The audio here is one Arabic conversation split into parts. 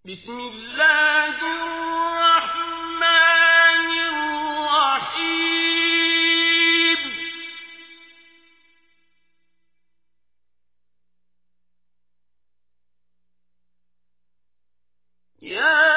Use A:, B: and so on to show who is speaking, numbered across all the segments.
A: بسم الله الرحمن الرحيم. يا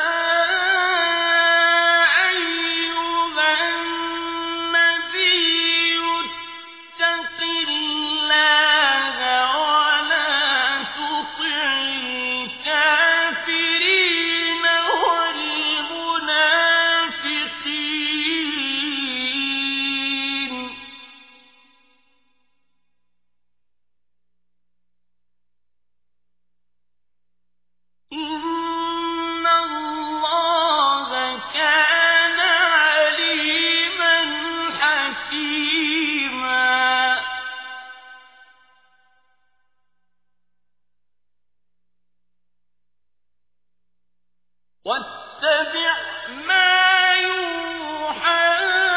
A: واتبع ما يوحى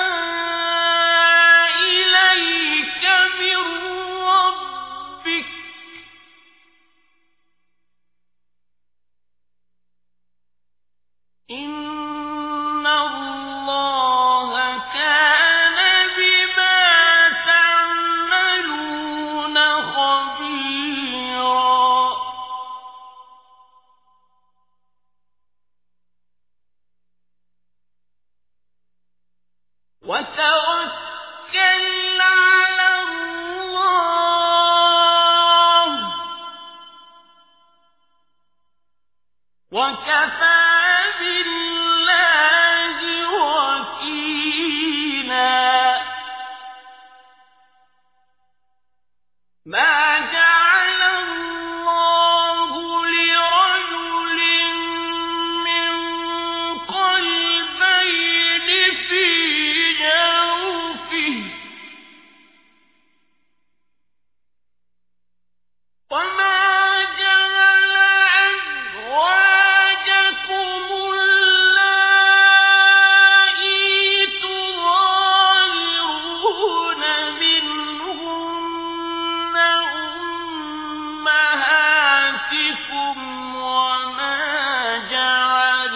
A: إليك من ربك إن الله كان بما تعملون خبيرا. وتوكل على الله وكفى بالله وكيلا. ما جعل الله لرجل من قلبين في جوفه وما جعل أزواجكم اللائي تظاهرون منهن أمهاتكم وما جعل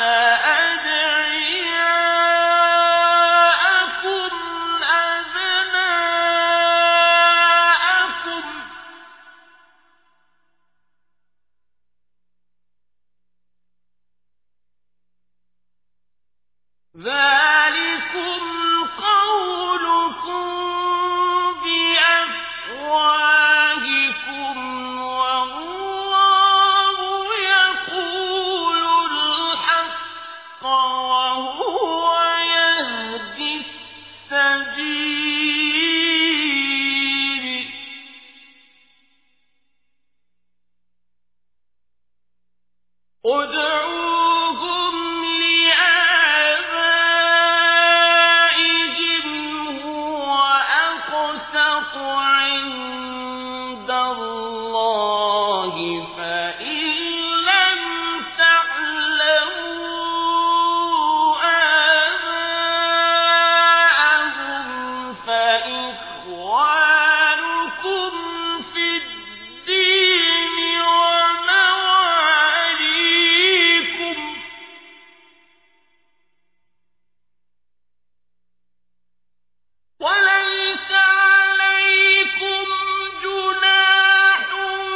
A: أدعياءكم أبناءكم ذلكم قولكم بأفواهكم والله يقول الحق وهو يهدي السبيل. ادعوهم لآبائهم هو أقسط عند الله فإن لم تعلموا آباءهم فإخوانكم في الدين ومواليكم وليس عليكم جناح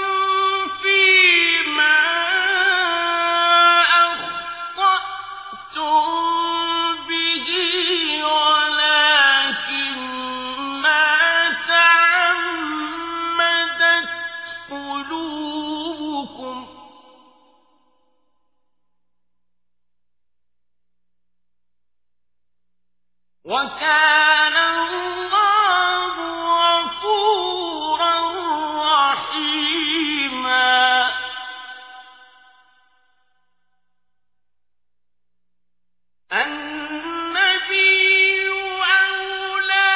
A: فيما أخطأتم به ولكن ما تعمدت قلوبكم وكان الله غفورا رحيما. النبي أولى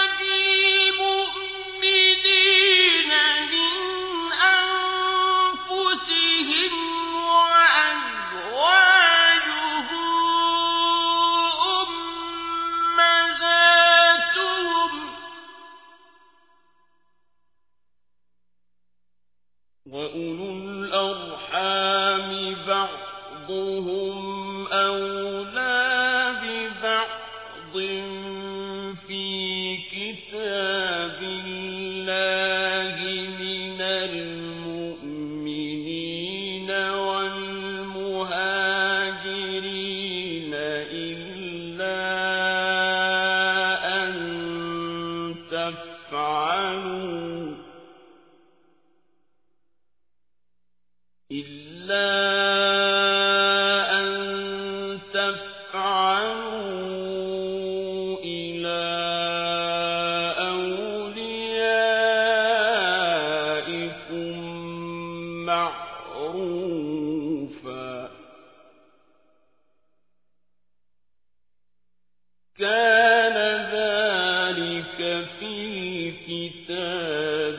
A: بالمؤمنين من أنفسهم وأزواجه أمهاتهم بَعْضُهُمْ أَوْلَىٰ بِبَعْضٍ فِي كِتَابِ اللَّهِ مِنَ الْمُؤْمِنِينَ وَالْمُهَاجِرِينَ إِلَّا أَن تفعلوا إلى أوليائكم معروفا كان ذلك في الكتاب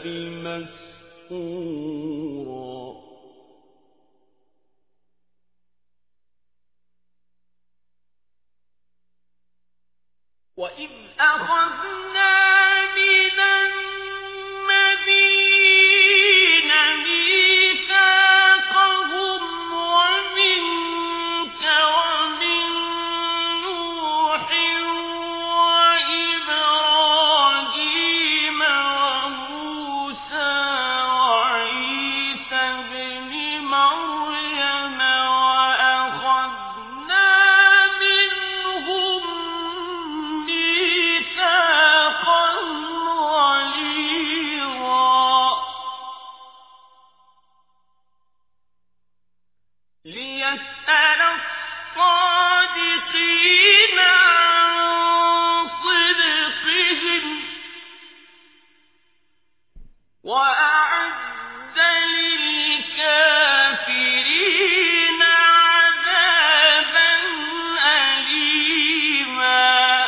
A: مسطورا وَإِذْ أَخَذْنَا مِنَ النَّبِيِّينَ مِيثَاقَهُمْ وَمِنكَ وَمِن نُّوحٍ وَإِبْرَاهِيمَ وَمُوسَىٰ وَعِيسَى ابْنِ مَرْيَمَ وَأَخَذْنَا مِنْهُم مِّيثَاقًا غَلِيظًا لِّيَسْأَلَ الصَّادِقِينَ عَن صِدْقِهِمْ وَأَعَدَّ لِلْكَافِرِينَ عَذَابًا أَلِيمًا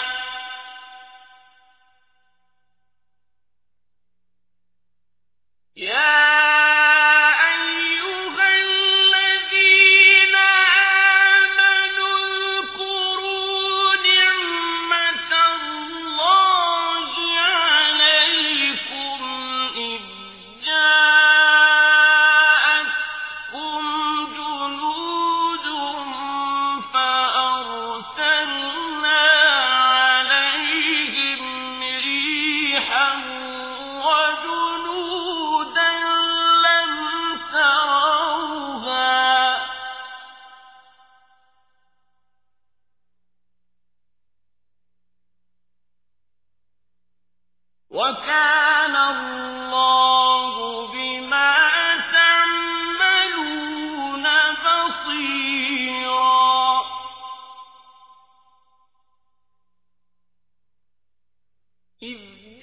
A: يَا أَيُّهَا الَّذِينَ آمَنُوا اذْكُرُوا نِعْمَةَ اللَّهِ عَلَيْكُمْ إِذْ جَاءَتْكُمْ جُنُودٌ فَأَرْسَلْنَا عَلَيْهِمْ رِيحًا وَجُنُودًا لَّمْ تَرَوْهَا وَكَانَ اللَّهُ بِمَا تَعْمَلُونَ بَصِيرًا إِذْ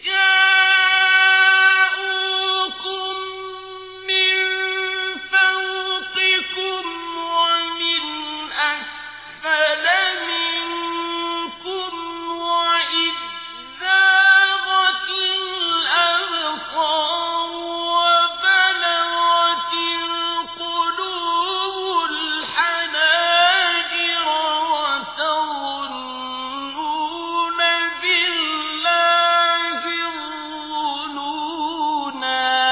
A: جَاءُوكُم مِّن فَوْقِكُمْ وَمِنْ أَسْفَلَ مِنكُمْ وَإِذْ زَاغَتِ الْأَبْصَارُ وَبَلَغَتِ الْقُلُوبُ الْحَنَاجِرَ وَتَظُنُّونَ بِاللَّهِ الظُّنُونَا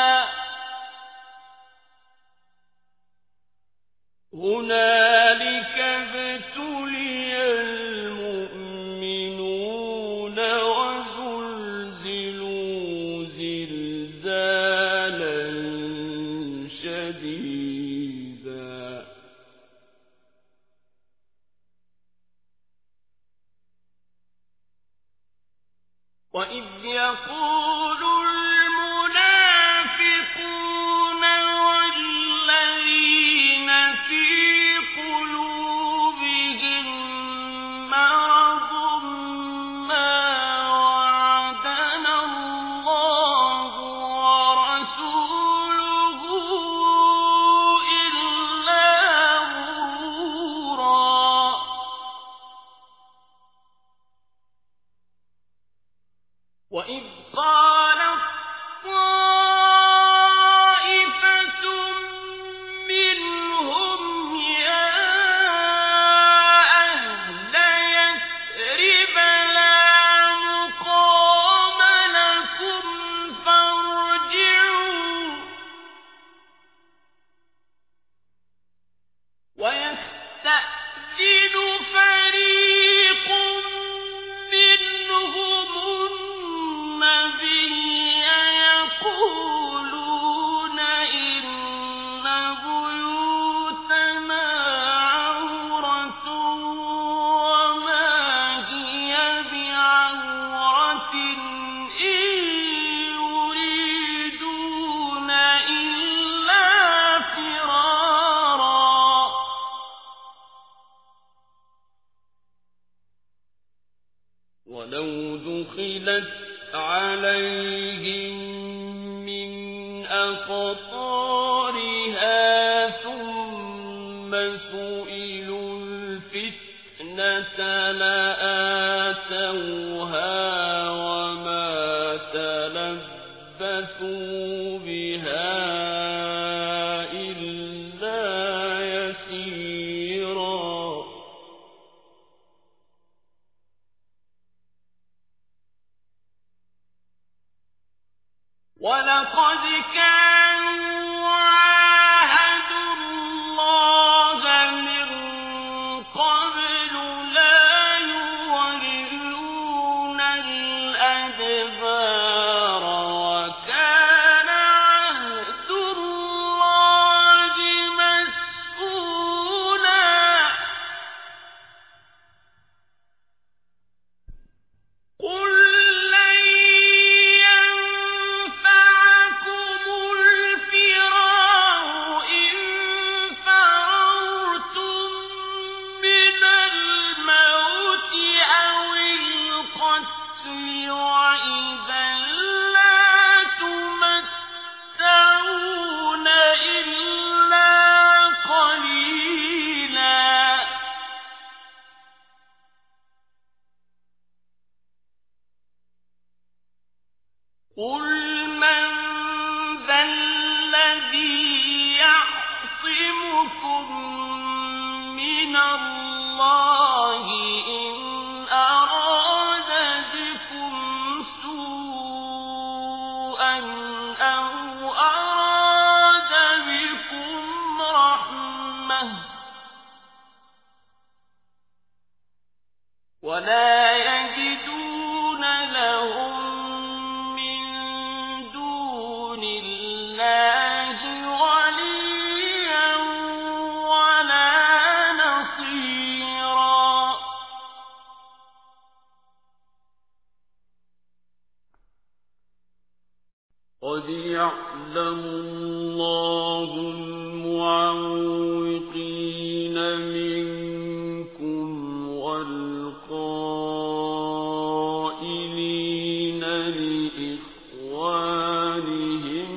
A: هُنَالِكَ ابْتُلِيَ الْمُؤْمِنُونَ وَزُلْزِلُوا زِلْزَالًا شَدِيدًا وَإِذْ يَقُولُ الْمُنَافِقُونَ وَالَّذِينَ فِي قُلُوبِهِم مَّرَضٌ مَّا وَعَدَنَا اللَّهُ وَرَسُولُهُ إِلَّا غُرُورًا وَإِذْ قَالَ ولو دخلت عليهم من أقطارها ثم سئلوا الفتنة لآتوها وما تلبثوا بها إلا يسيرا ولقد كانوا عاهدوا الله من قبل لا يولون الأدبار وكان عهد الله مسؤولا قل قل من ذا الذي يعصمكم من الله إن أراد بكم سوءا أو أراد بكم رحمة ولا يجدون لهم قد يعلم الله المعوقين منكم والقائلين لإخوانهم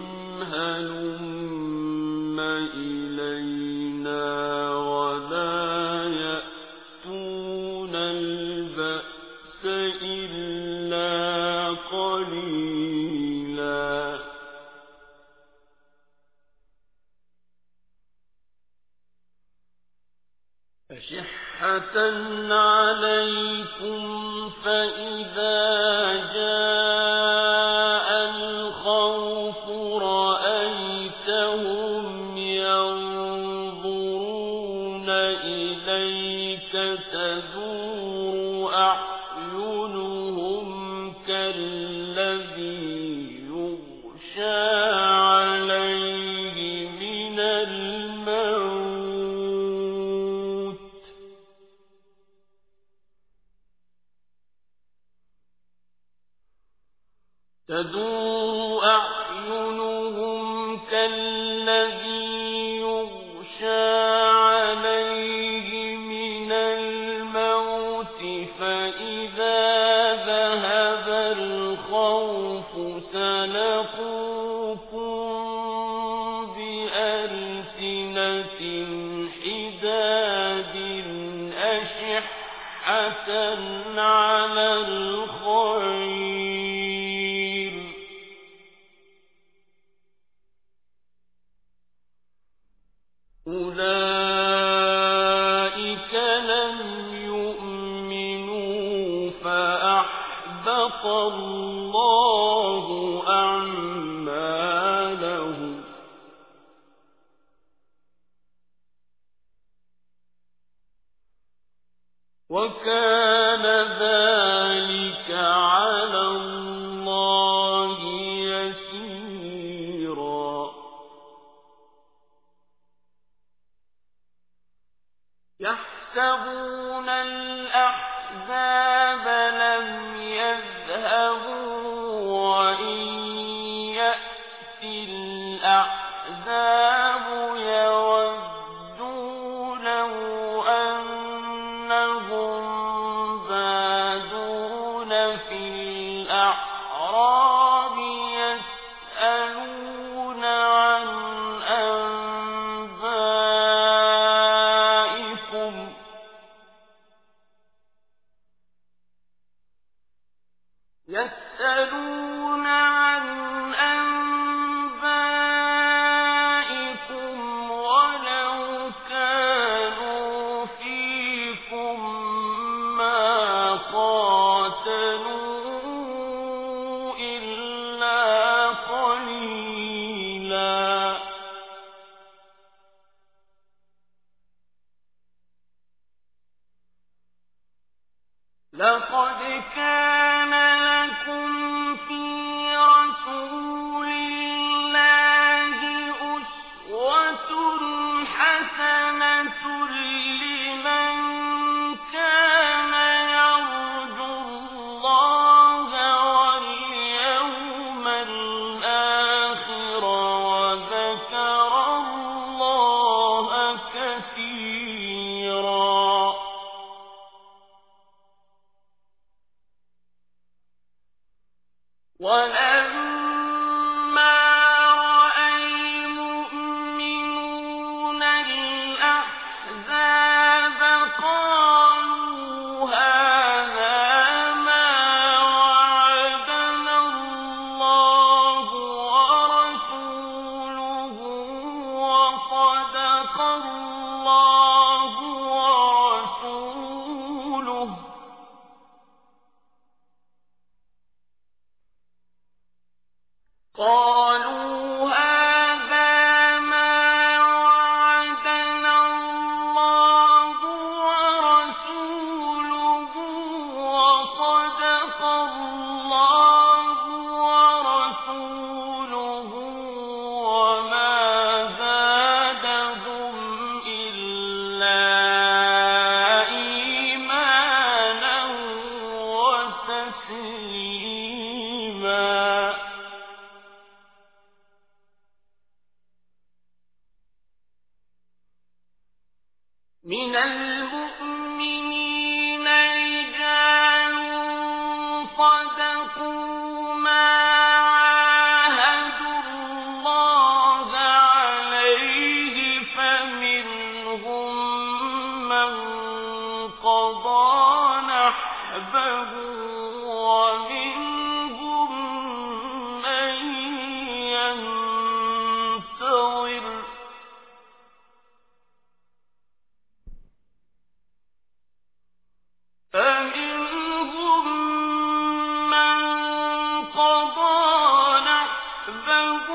A: هلم إلينا ولا يأتون البأس إلا قليلا أشحة عليكم فإذا جاء الخوف رأيتهم ينظرون إليك تدور أعينهم كالذي يغشى عليه من الموت تدور أعينهم كالذي يغشى عليه من الموت فإذا ذهب الخوف سلقوكم بألسنة حداد أشحة على الخير أولئك لم يؤمنوا فأحبط الله أعمالهم وكان ذلك على الله يسيرا يحسبون الأحزاب لم يذهبوا وإن يأتي الأحزاب يودوا لو أنهم بادون لقد كان لكم في رسول الله أسوة حسنة لمن كان يرجو الله واليوم الآخر وذكر الله كثيرا. ولما رأى المؤمنون الأحزاب قالوا هذا ما وعدنا الله ورسوله وصدق الله ورسوله قالوا هذا ما وعدنا الله ورسوله وصدق الله ورسوله وما زادهم إلا إيمانا وتسليما. من المؤمنين رجال صدقوا ما عاهدوا الله عليه فمنهم من قضى نحبه ومنهم من ينتظر فمنهم من قضى نحبه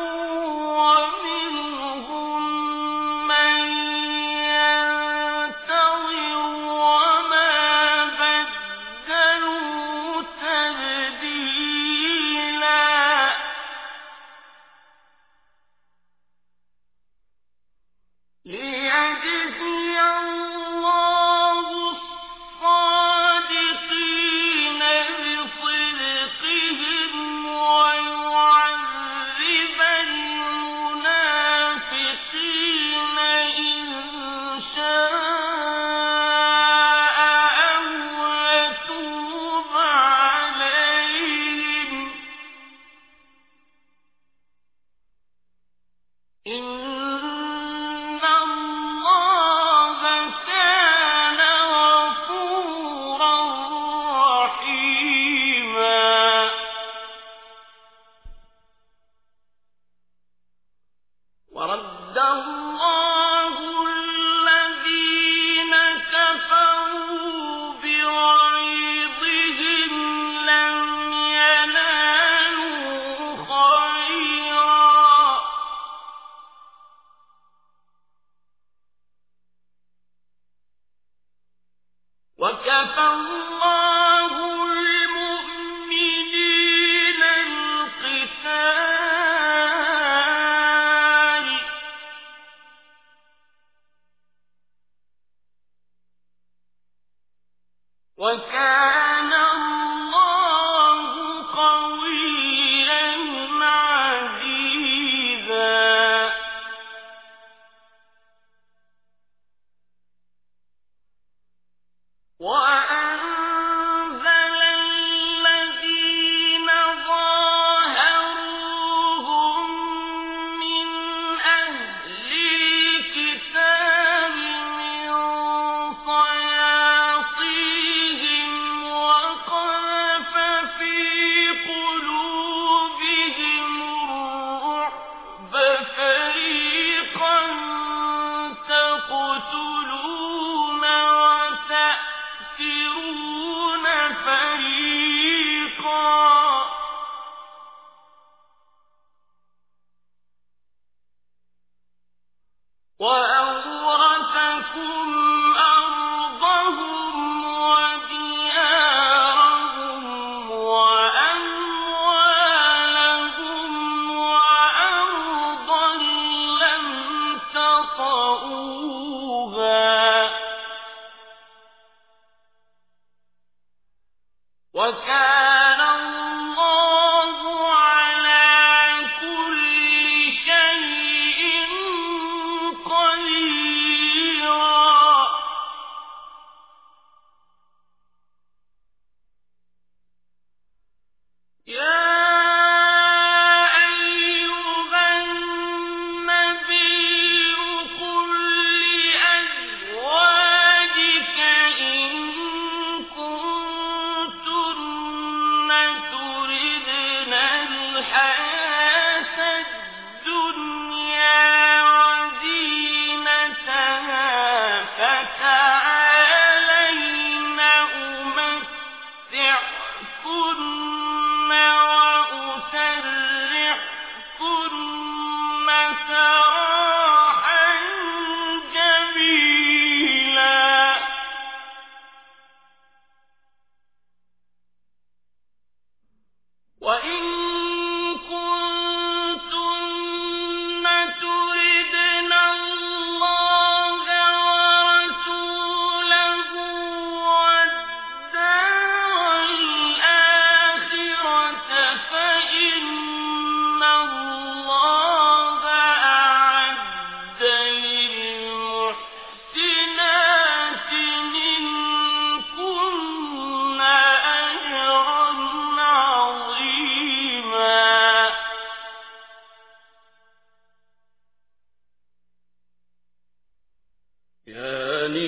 A: ومنهم من ينتظر وما بدلوا تبديلا. ليجزي الله الصادقين بصدقهم ويعذب المنافقين إن شاء أو يتوب عليهم إن الله كان غفورا رحيما. ورد الله الذين كفروا بغيظهم لم ينالوا خيرا وكفى الله المؤمنين القتال وكان الله قويا عزيزا. وأنزل الذين ظاهروهم من أهل الكتاب من صياصيهم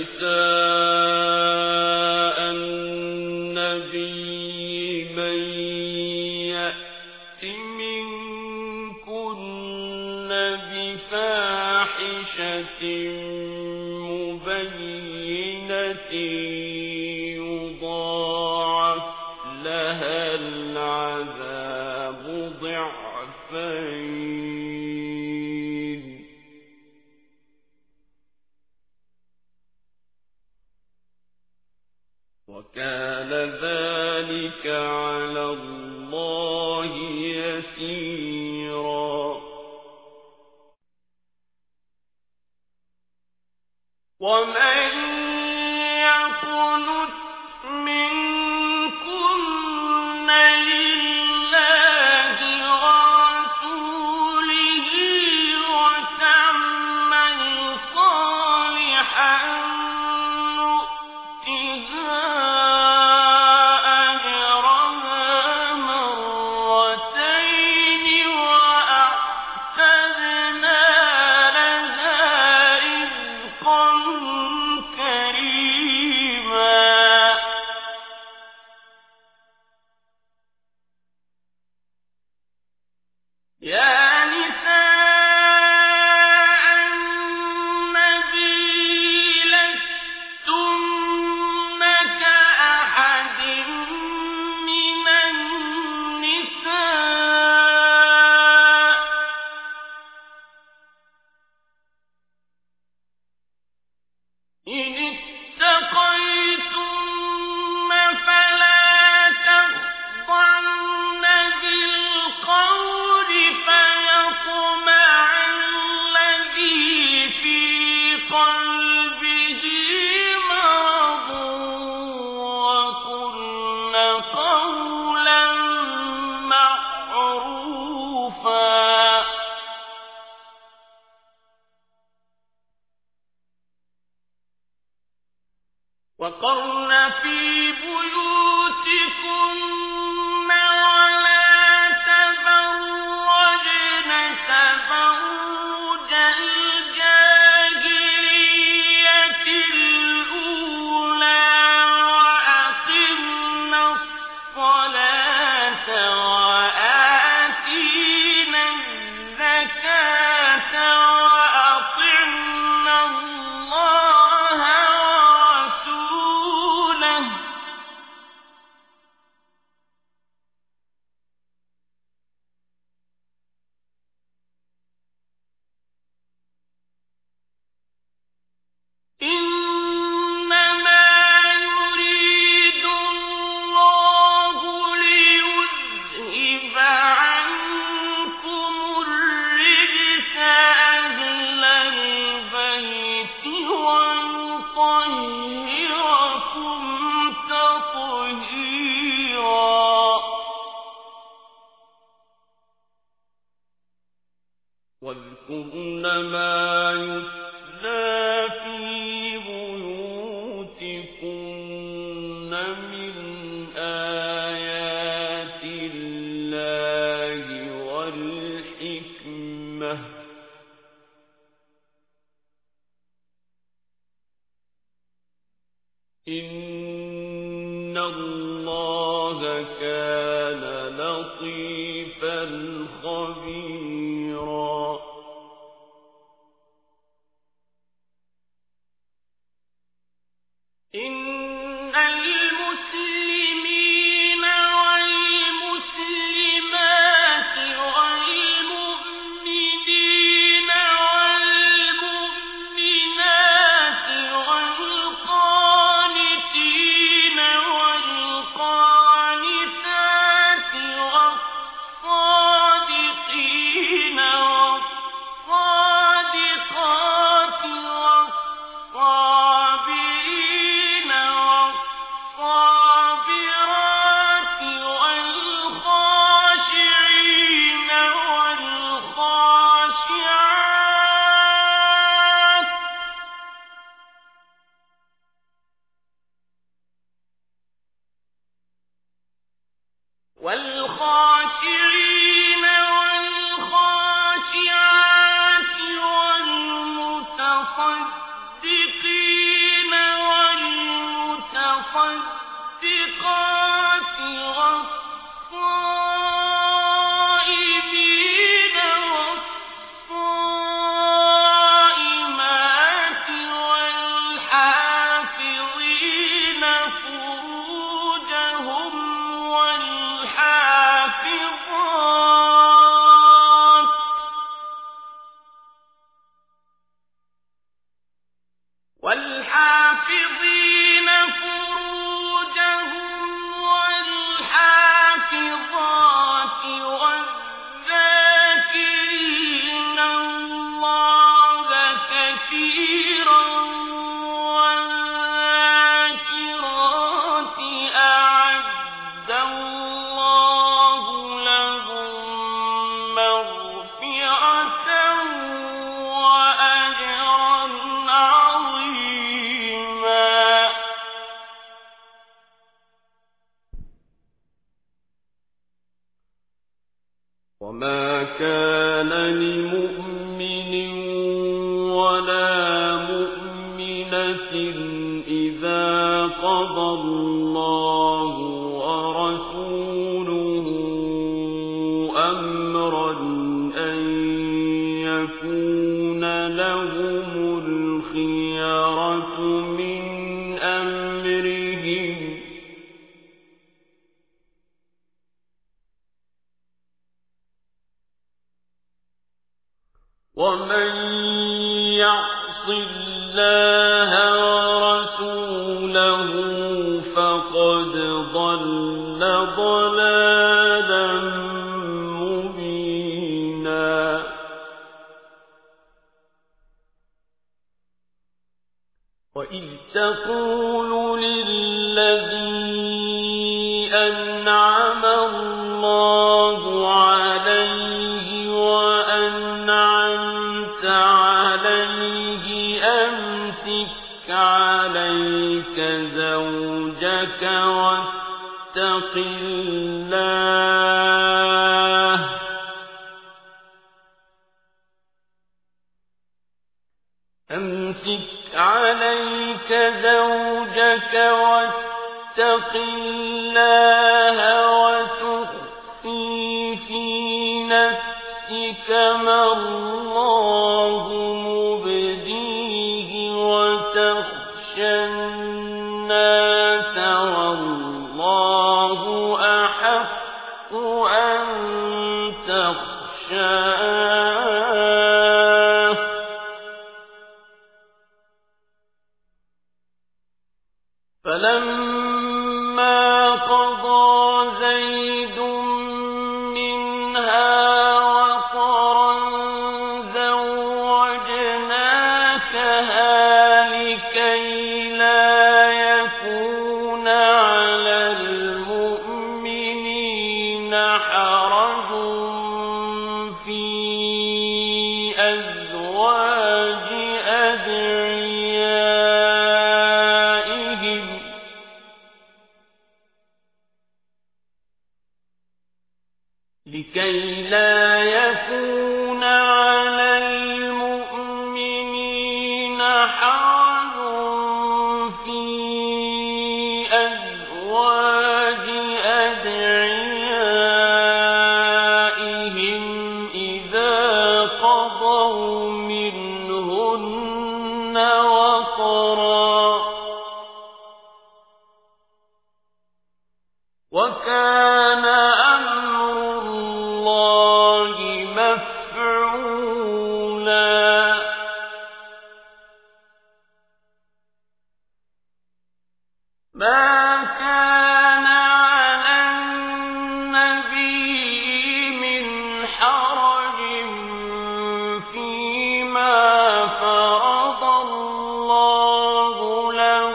A: نِسَاءَ النَّبِيِّ مَن يَأْتِ مِنكُنَّ بِفَاحِشَةٍ مُبَيِّنَةٍ يُضَاعَفْ لَهَا الْعَذَابُ ضِعْفَيْنِ ۚ وَكَانَ ذَلِكَ عَلَى اللَّهِ يَسِيرًا. وَمَن يَقْنُتْ مِنكُنَّ لِلَّهِ وَرَسُولِهِ وَتَعْمَلْ صَالِحًا نُّؤْتِهَا أَجْرَهَا مَرَّتَيْنِ وَأَعْتَدْنَا لَهَا رِزْقًا كَرِيمًا. يَا نِسَاءَ النَّبِيِّ لَسْتُنَّ كَأَحَدٍ مِّنَ النِّسَاءِ إِنِ اتَّقَيْتُنَّ فَلَا تَخْضَعْنَ بِالْقَوْلِ فَيَطْمَعَ الَّذِي فِي قَلْبِهِ مَرَضٌ وَقُلْنَ قَوْلًا مَّعْرُوفًا. وَقَرْنَ فِي بُيُوتِكُنَّ وَلَا تَبَرَّجْنَ تَبَرُّجَ الْجَاهِلِيَّةِ الْأُولَىٰ وَأَقِمْنَ الصَّلَاةَ وَآتِينَ الزَّكَاةَ وَأَطِعْنَ اللَّهَ وَرَسُولَهُ ۚ إِنَّمَا يُرِيدُ اللَّهُ لِيُذْهِبَ عَنكُمُ الرِّجْسَ أَهْلَ الْبَيْتِ وَيُطَهِّرَكُمْ تَطْهِيرًا. وَاذْكُرْنَ مَا يُتْلَىٰ فِي بُيُوتِكُنَّ مِنْ آيَاتِ اللَّهِ وَالْحِكْمَةِ ۚ إِنَّ اللَّهَ كَانَ لَطِيفًا خَبِيرًا. إِنَّ الْمُسْلِمِينَ وَالْمُسْلِمَاتِ وَالْمُؤْمِنِينَ وَالْمُؤْمِنَاتِ وَالْقَانِتِينَ وَالْقَانِتَاتِ وَالصَّادِقِينَ وَالصَّادِقَاتِ وَالصَّابِرِينَ
B: وما كان لمؤمن ولا مؤمنة إذا قضى الله ورسوله أمرا أن يكون لهم الخيرة من أمرهم ومن يعص الله ورسوله فقد ضل ضلالا مبينا وإذ تقول للذي أنعم الله عليه وأنعمت عليه أمسك عليك زوجك واتق الله أمسك عليك زوجك واتق الله وتخفي في نفسك ما الله مبديه وتخشى الناس والله أحق أن تخشاه فلما قضى زيد منها وطرا زوجناكها لكي لا يكون على المؤمنين حرج في أزواج أدعيائهم لكي لا يكون على المؤمنين حرج في أزواج أدعيائهم إذا قضوا منهن وطرا وكان أمر الله مفعولا ما كان على النبي من حرج فيما فرض الله له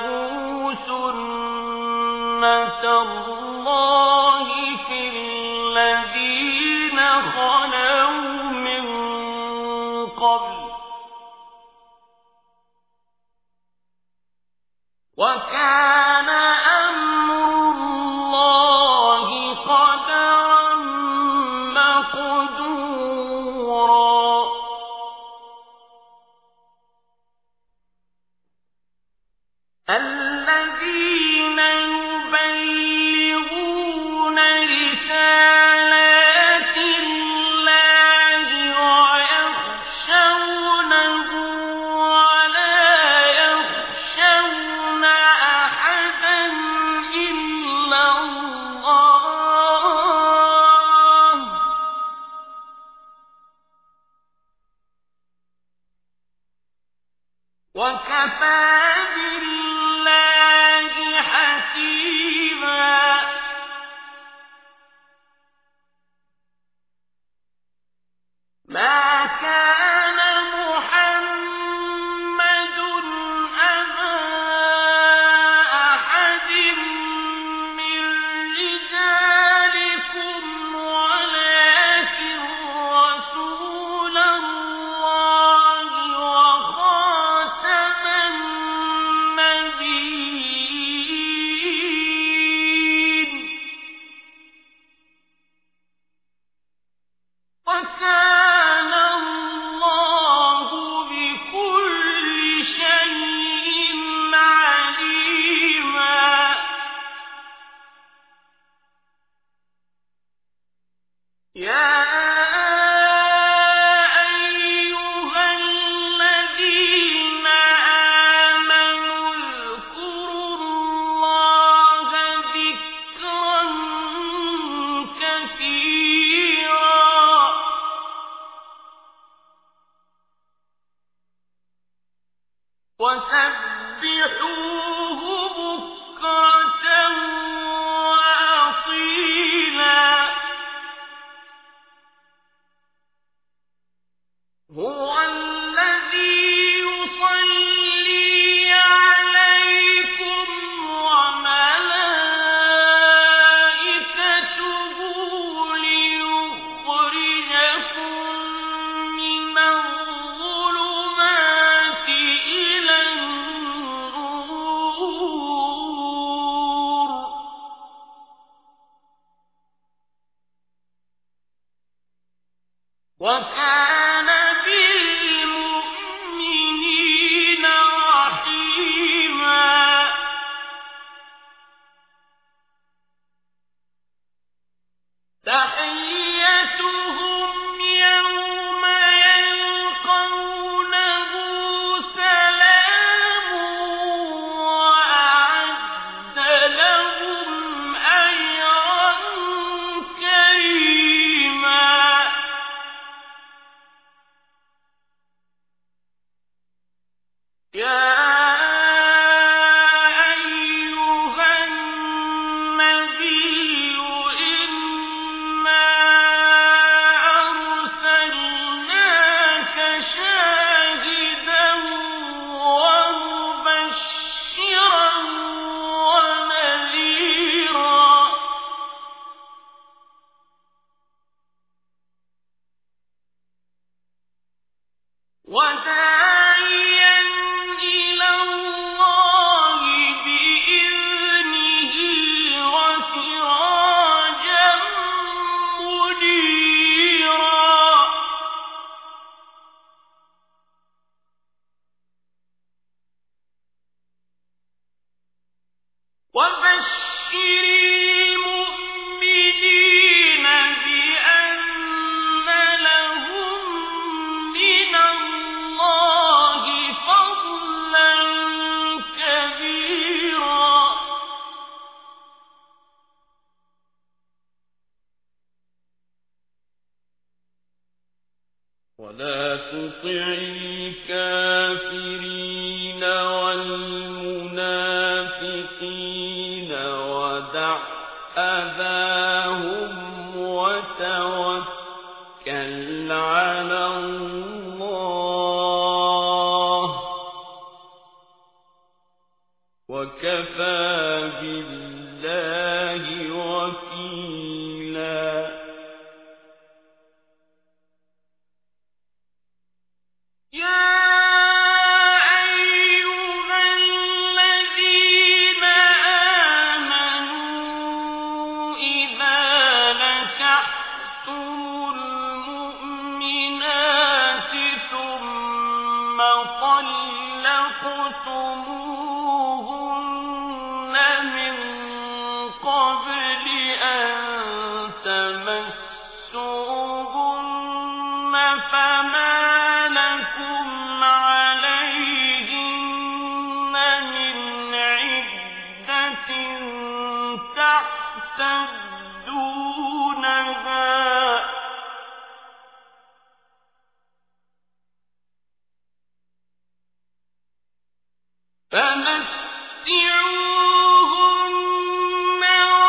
B: سنة الله في الذين خلوا من قبل وكان أمر الله قدرا مقدورا الذين وكان بالمؤمنين رحيما تحيتهم يوم يلقونه سلام وأعد لهم أجرا كريما يا وداعيا إلى الله بإذنه وسراجا منيرا وبشر المؤمنين بأن لهم من الله فضلا كبيرا ولا تطع الكافرين والمنافقين ودع أذاهم وتوكل على الله وكفى بالله وكيلا يا أيها الذين آمنوا إذا نكحتم المؤمنات ثم طلقتموهن من قبل أن تمسوهن فما لكم عليهن من عدة تعتدونها فمتعوهن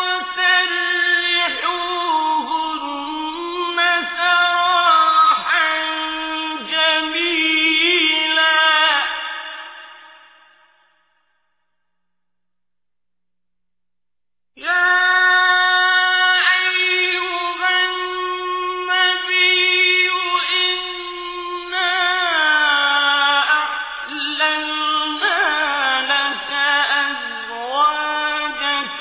B: وسرحوهن سراحا جميلا يا أيها النبي إنا أحللنا لك أزواجك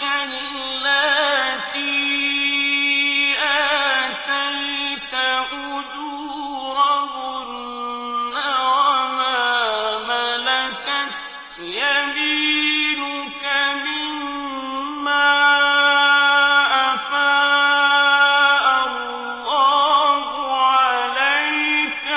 B: التي آتيت أجورهن وما ملكت يمينك مما أفاء الله عليك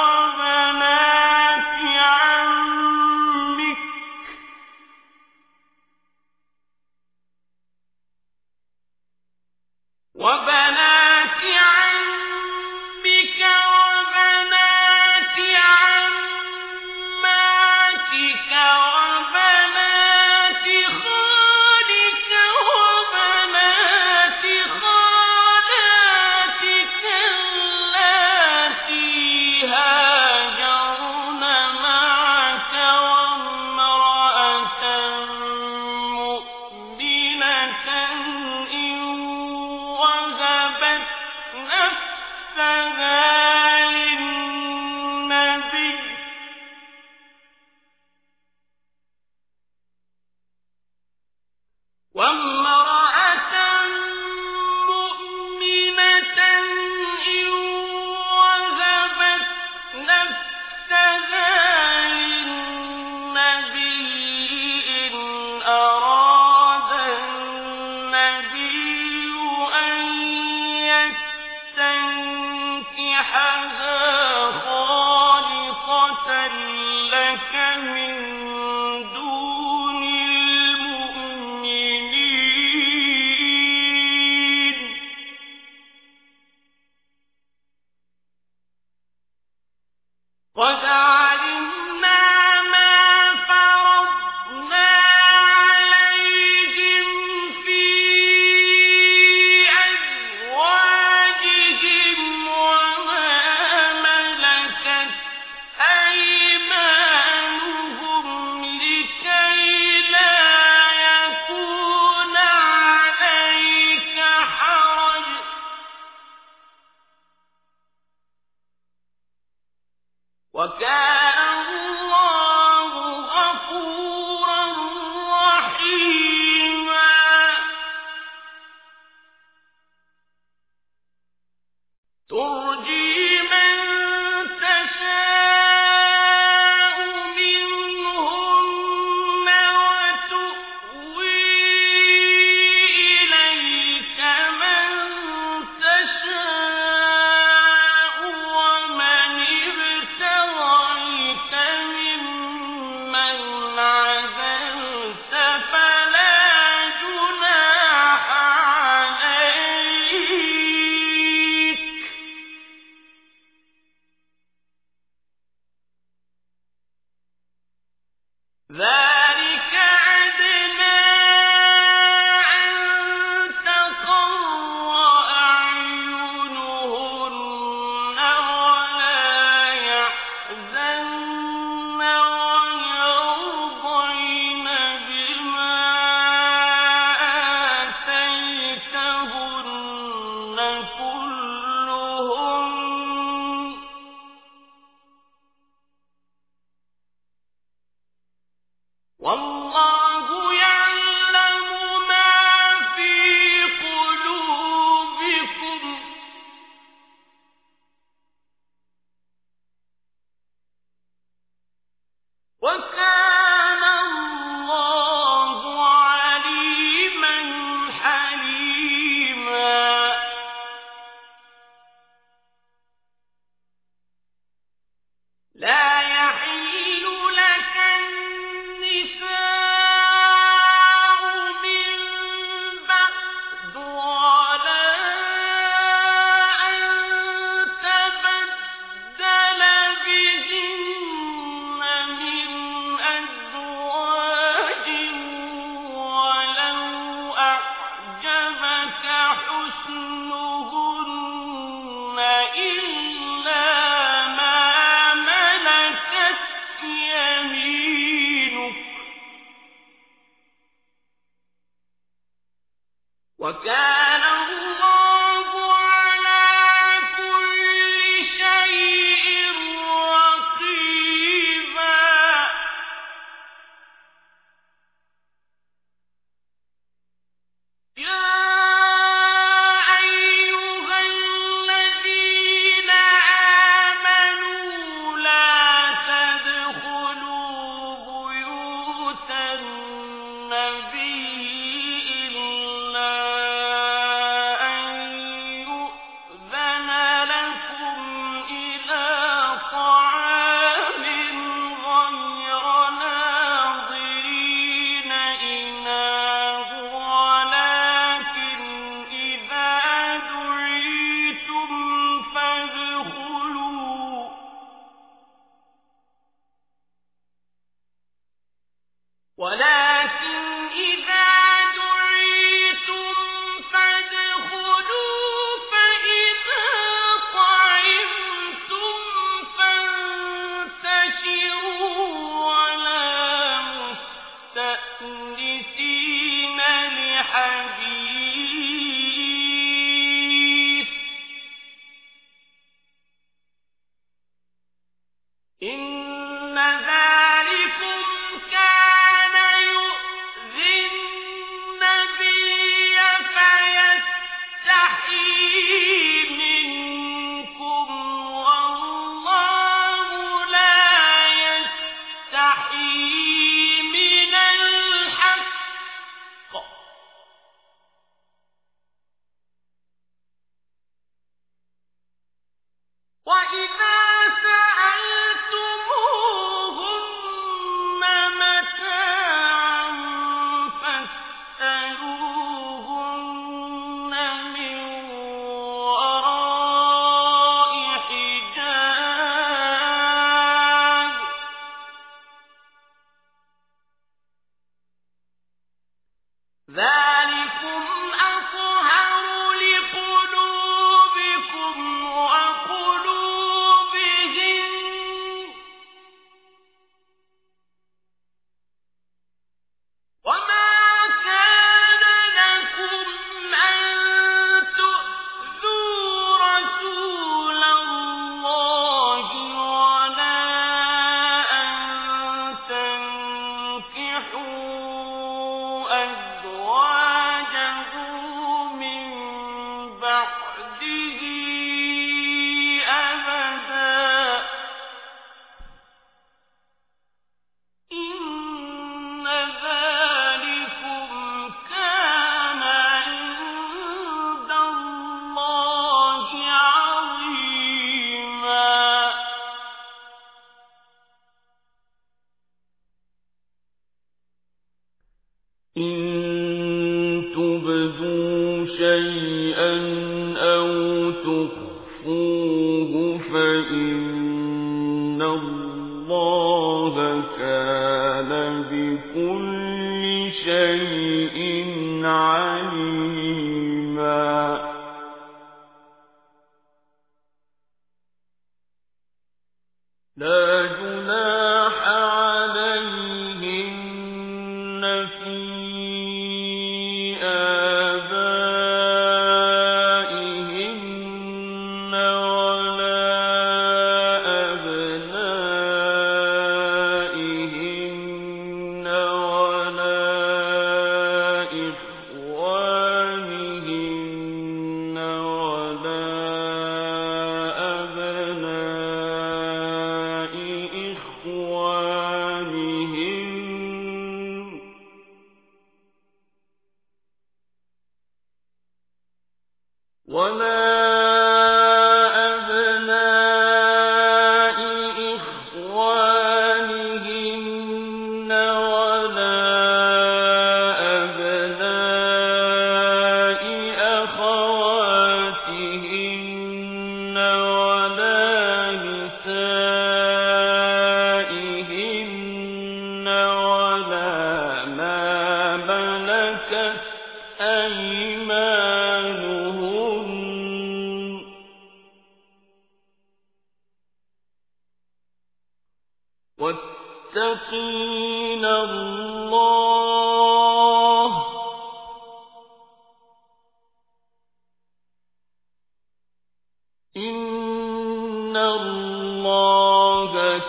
B: وبنات عمك وبنات عماتك وبنات خالك وبنات خالاتك اللاتي هاجرن معك وامرأة مؤمنة إن وهبت وكان الله على كل شيء رقيبا يا أيها الذين آمنوا لا تدخلوا بيوت النبي إلا أن يؤذن لكم إلى طعام غير ناظرين إناه ولكن إذا دعيتم فادخلوا فإذا طعمتم فانتشروا ولا مستأنسين لحديث إن ذلكم كان يؤذي النبي فيستحيي منكم والله لا يستحيي من الحق وإذا سألتموهن متاعا فاسألوهن من وراء حجاب ذلكم أطهر لقلوبكم وقلوبهم وما كان لكم أن تؤذوا رسول الله ولا أن تنكحوا أزواجه من بعده أبدا إن ذلكم كان عند الله عظيما إن تبدوا شيئا أو تخفوه فإن الله كان بكل شيء عليما لا جناح عليهن في آبائهن ولا أبنائهن ولا إخوانهن ولا أبناء إخوانهن ولا أبناء إخوانهن ولا أبناء أخواتهن ولا نسائهن ولا ما ملكت أيمانهن واتقين الله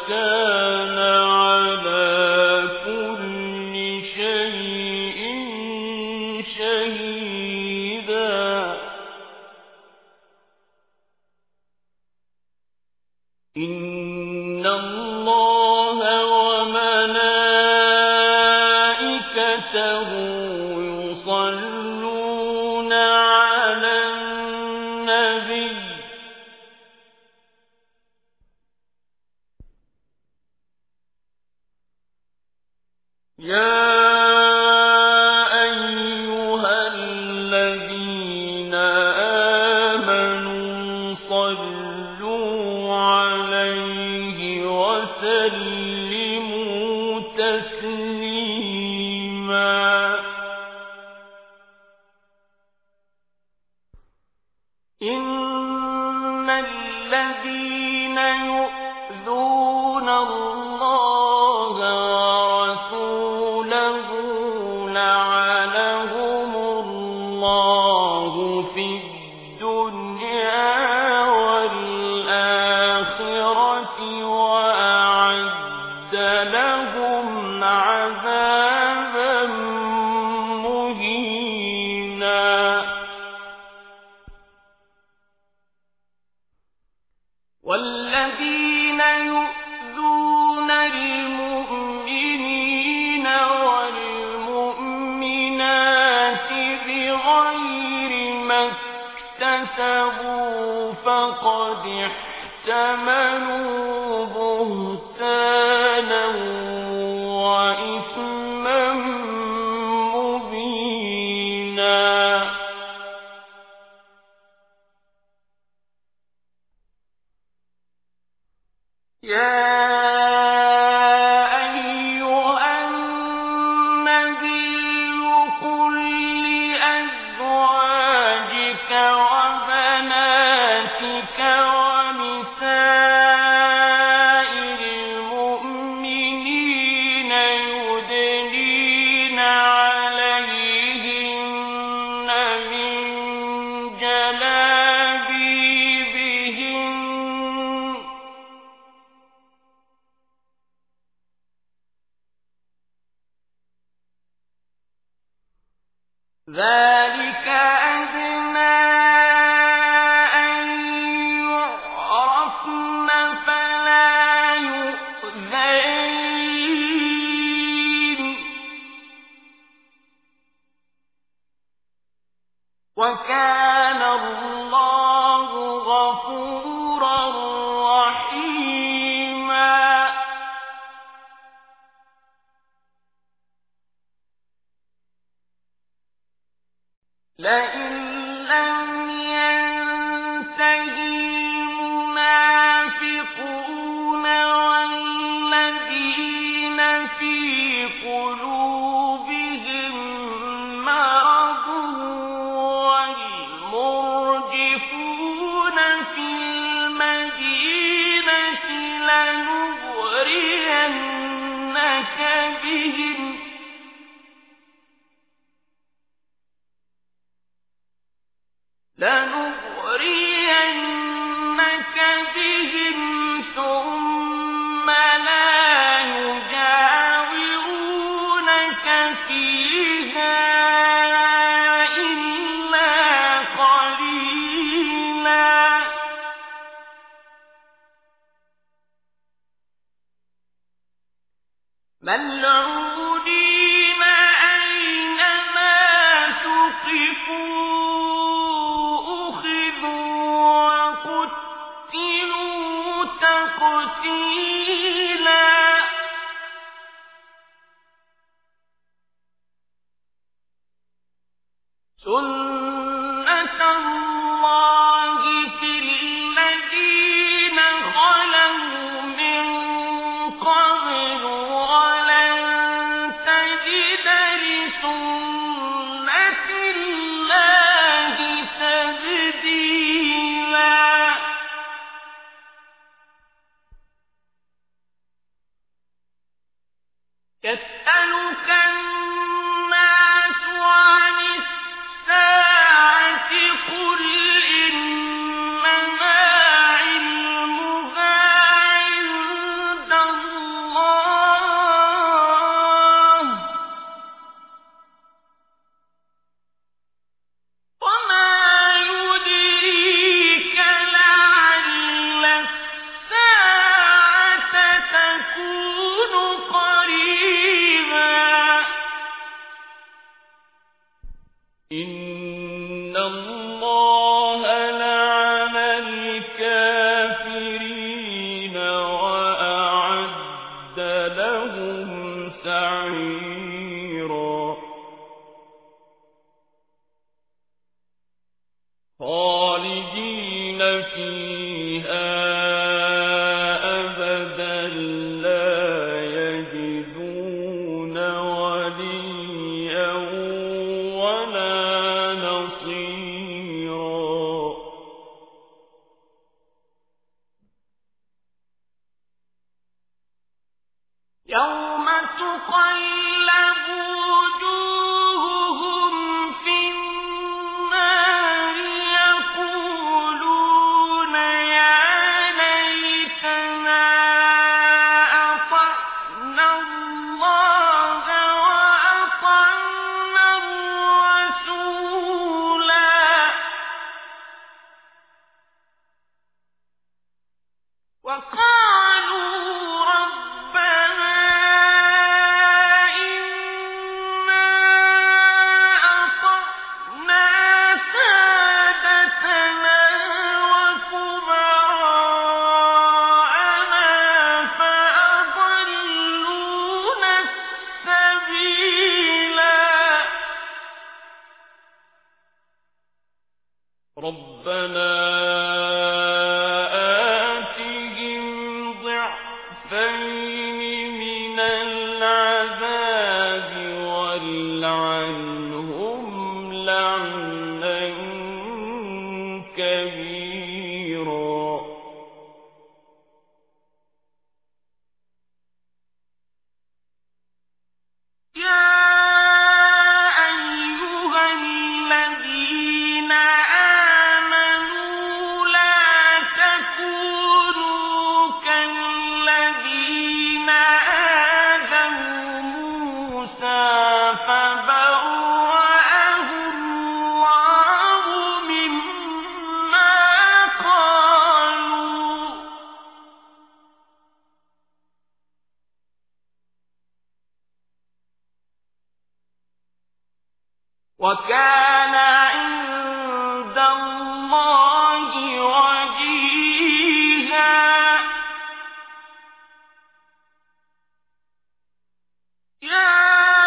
B: وكان على كل شيء شهيدا إن الله وملائكته يصلون على النبي يا أيها الذين آمنوا صلوا عليه وسلموا تسليما إن الذين يؤذون الله ورسوله لعنهم الله في الدنيا والآخرة وأعد لهم عذابا مهينا والذين يؤذون المؤمنين والمؤمنات بغير ما اكتسبوا فقد احتملوا بهتانا وإثما مبينا يا أيها النبي قل لأزواجك وبناتك ونساء المؤمنين يدنين عليهن من جلابيبهن ذلك أدنى أن يعرفن فلا يؤذين وكان الله غفورا رحيما لئن لم ينتهي المنافقون والذين في قلوبهم مرض والمرجفون في المدينة لنغرينك بهم ثم لا يجاورونك فيها إلا قليلا ملعونين أينما ثقفوا تقتيلا سنة الله في الذين خلوا من قبل ولن تجد لسنة الله تبديلا يسألك الناس عن الساعة إن الله لعن الكافرين وأعد لهم سعيرا خالدين فيها أبدا لا يجدون وليا ولا نصيرا
A: يوم تقلب وجوههم في النار يقولون يا ليتنا أطعنا الله وأطعنا الرسولا وقالوا ربنا إنا أطعنا سادتنا وكبراءنا فأضلونا السبيلا
B: ربنا آتهم ضعفين من العذاب والعنهم لعنا كبيرا
A: يا أيها الذين آمنوا لا تكونوا كالذين آذوا موسى فبرأه الله مما قالوا وكان عند الله وجيها يا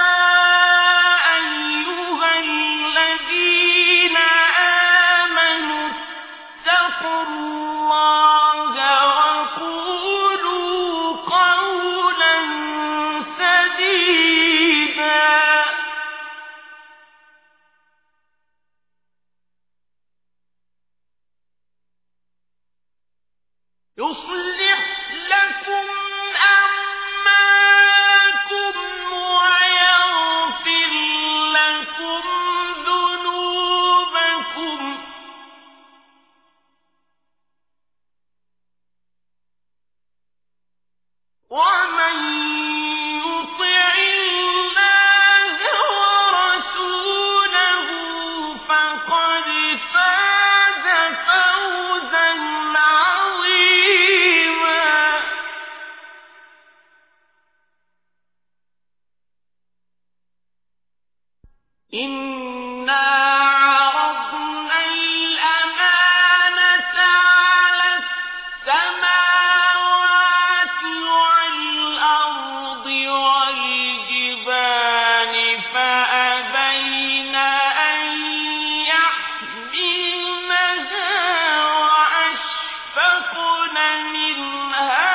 A: أيها الذين آمنوا اتقوا الله وقولوا قولا سديدا يصلح لكم أعمالكم ويغفر لكم ذنوبكم ومن يطع الله ورسوله فقد فاز فوزا عظيما إنا عرضنا الأمانة على السماوات والأرض والجبال فأبين أن يحملنها وأشفقن منها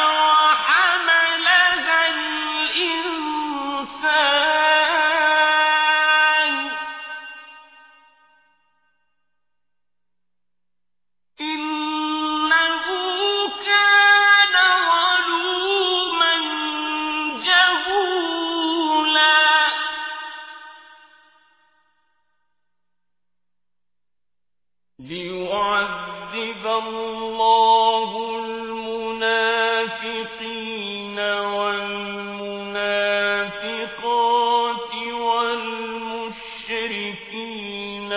A: وحملها الإنسان إنه كان ظلوما جهولا
B: ليعذب الله المنافقين والمنافقات والمشركين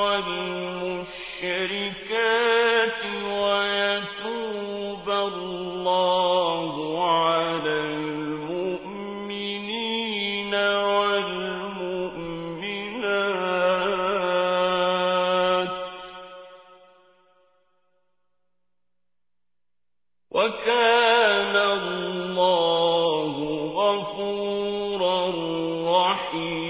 B: والمشركات ويتوب الله على المؤمنين والمؤمنات وكان الله غفورا رحيما.